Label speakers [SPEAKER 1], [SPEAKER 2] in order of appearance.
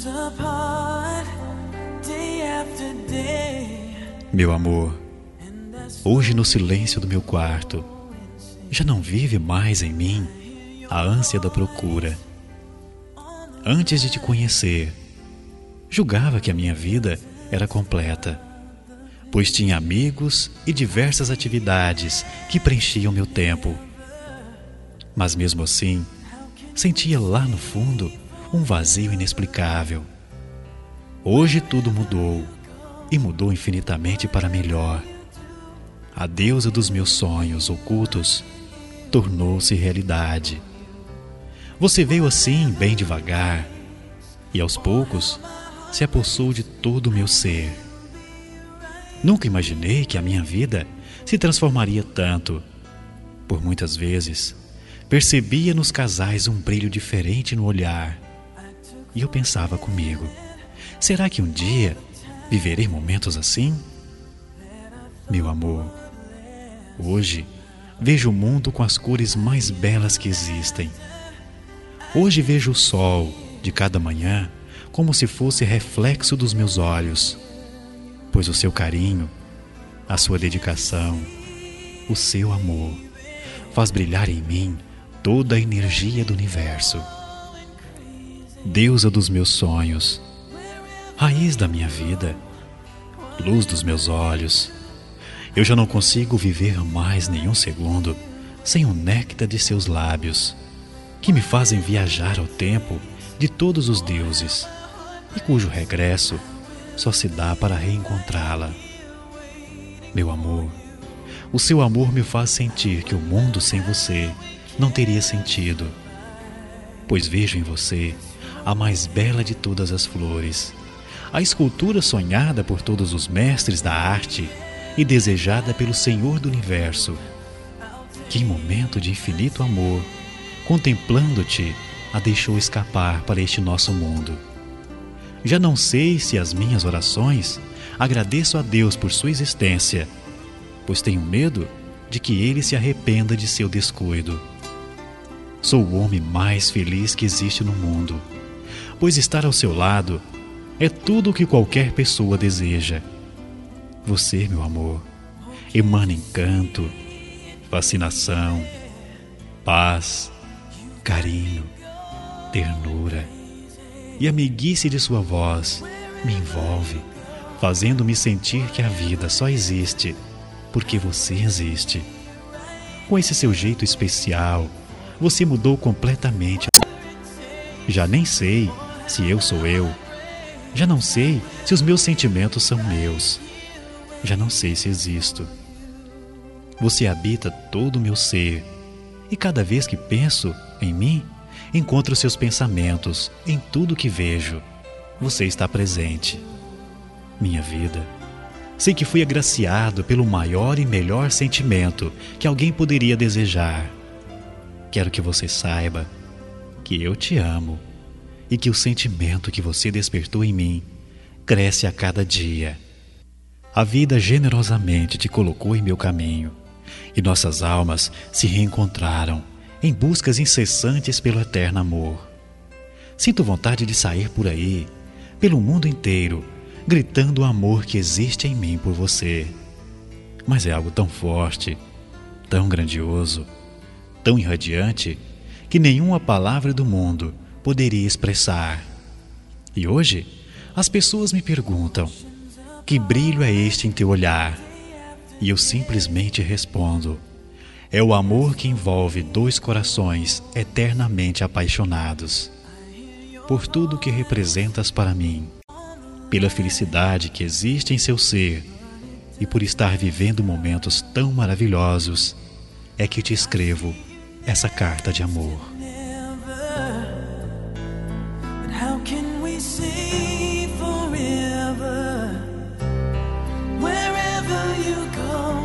[SPEAKER 1] Meu amor, hoje no silêncio do meu quarto, já não vive mais em mim a ânsia da procura. Antes de te conhecer, julgava que a minha vida era completa, pois tinha amigos e diversas atividades que preenchiam meu tempo. Mas mesmo assim, sentia lá no fundo um vazio inexplicável. Hoje tudo mudou, e mudou infinitamente para melhor. A deusa dos meus sonhos ocultos tornou-se realidade. Você veio assim, bem devagar, e aos poucos se apossou de todo o meu ser. Nunca imaginei que a minha vida se transformaria tanto. Por muitas vezes, percebia nos casais um brilho diferente no olhar. E eu pensava comigo, será que um dia viverei momentos assim? Meu amor, hoje vejo o mundo com as cores mais belas que existem. Hoje vejo o sol de cada manhã como se fosse reflexo dos meus olhos, pois o seu carinho, a sua dedicação, o seu amor faz brilhar em mim toda a energia do universo. Deusa dos meus sonhos, raiz da minha vida, luz dos meus olhos, eu já não consigo viver mais nenhum segundo sem o néctar de seus lábios, que me fazem viajar ao tempo de todos os deuses e cujo regresso só se dá para reencontrá-la. Meu amor, o seu amor me faz sentir que o mundo sem você não teria sentido, pois vejo em você a mais bela de todas as flores, a escultura sonhada por todos os mestres da arte e desejada pelo Senhor do Universo. Que momento de infinito amor, contemplando-te, a deixou escapar para este nosso mundo. Já não sei se as minhas orações agradeço a Deus por sua existência, pois tenho medo de que Ele se arrependa de seu descuido. Sou o homem mais feliz que existe no mundo, pois estar ao seu lado é tudo o que qualquer pessoa deseja. Você, meu amor, emana encanto, fascinação, paz, carinho, ternura, e a meiguice de sua voz me envolve, fazendo-me sentir que a vida só existe porque você existe. Com esse seu jeito especial, você mudou completamente. Já nem sei se eu sou eu. Já não sei se os meus sentimentos são meus. Já não sei se existo. Você habita todo o meu ser, e cada vez que penso em mim, encontro seus pensamentos em tudo que vejo. Você está presente. Minha vida, sei que fui agraciado pelo maior e melhor sentimento que alguém poderia desejar. Quero que você saiba que eu te amo e que o sentimento que você despertou em mim cresce a cada dia. A vida generosamente te colocou em meu caminho e nossas almas se reencontraram em buscas incessantes pelo eterno amor. Sinto vontade de sair por aí, pelo mundo inteiro, gritando o amor que existe em mim por você. Mas é algo tão forte, tão grandioso, tão irradiante, que nenhuma palavra do mundo poderia expressar. E hoje, as pessoas me perguntam: que brilho é este em teu olhar? E eu simplesmente respondo: é o amor que envolve dois corações eternamente apaixonados. Por tudo que representas para mim, pela felicidade que existe em seu ser e por estar vivendo momentos tão maravilhosos, é que te escrevo essa carta de amor.
[SPEAKER 2] Wherever you go,